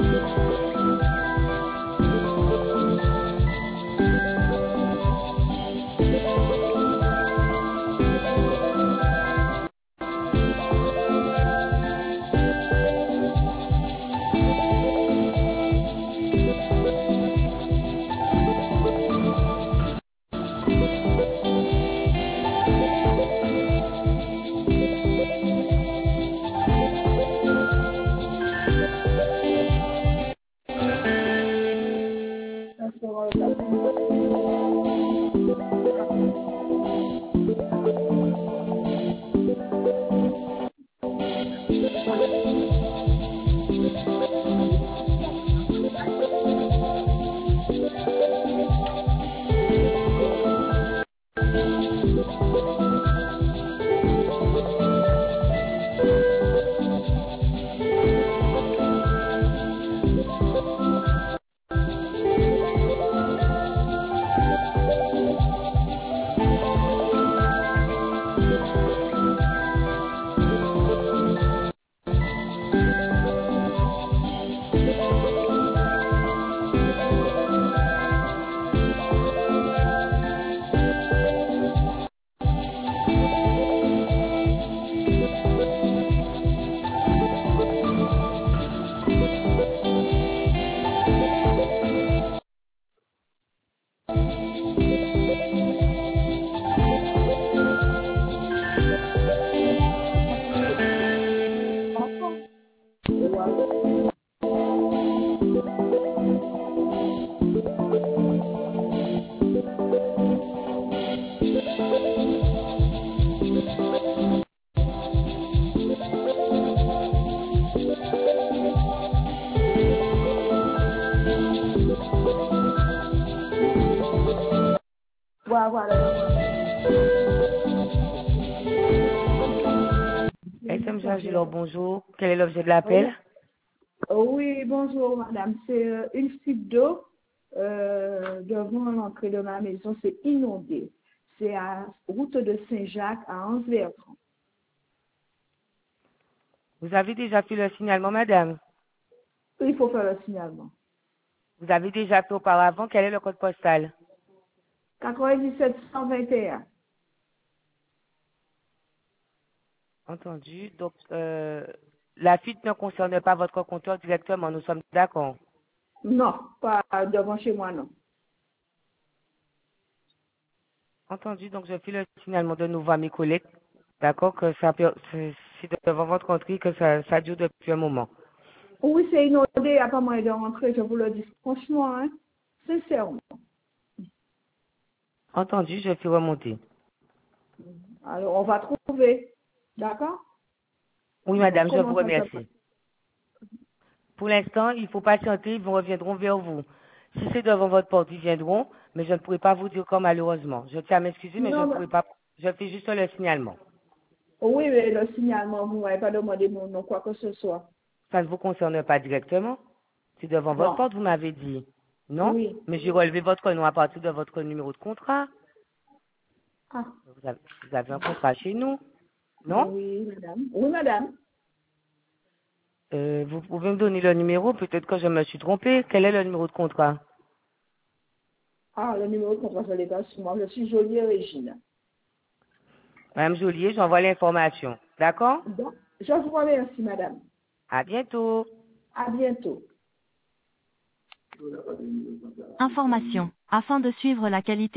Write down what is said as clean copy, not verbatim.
SM Angelo, bonjour. Quel est l'objet de l'appel? Oui, bonjour madame. C'est une fuite d'eau devant l'entrée de ma maison. C'est inondé. C'est à route de Saint-Jacques à Anse-Bertrand. Vous avez déjà fait le signalement, madame? Il faut faire le signalement. Vous avez déjà fait auparavant. Quel est le code postal? 97 121. Entendu. Donc, la fuite ne concerne pas votre compteur directement. Nous sommes d'accord. Non, pas devant chez moi, non. Entendu. Donc, je fais le signalement de nouveau à mes collègues. D'accord, que c'est devant votre entrée que ça dure depuis un moment. Oui, c'est inondé. Il n'y a pas moyen de rentrer, je vous le dis. Franchement, hein, sincèrement. Entendu, je fais remonter. Alors, on va trouver. D'accord? Oui, madame, je vous Comment ça se passe? remercie. Pour l'instant, il faut patienter, ils reviendront vers vous. Si c'est devant votre porte, ils viendront, mais je ne pourrai pas vous dire quand malheureusement. Je tiens à m'excuser, mais je Non, ne mais... pourrai pas. Je fais juste le signalement. Oui, mais le signalement, vous n'avez pas demandé mon nom, quoi que ce soit. Ça ne vous concerne pas directement. C'est devant votre Non. porte, vous m'avez dit. Non? Oui. Mais j'ai relevé votre nom à partir de votre numéro de contrat. Ah, Vous avez un contrat chez nous. Non? oui, madame. Oui, madame. Vous pouvez me donner le numéro? Peut-être que je me suis trompée. Quel est le numéro de contrat? Ah, le numéro de contrat, je l'ai pas sur moi. Je suis Jolie Régine. Madame Joliet, j'envoie l'information. D'accord? Donc, je vous remercie, madame. À bientôt. À bientôt. Information. Afin de suivre la qualité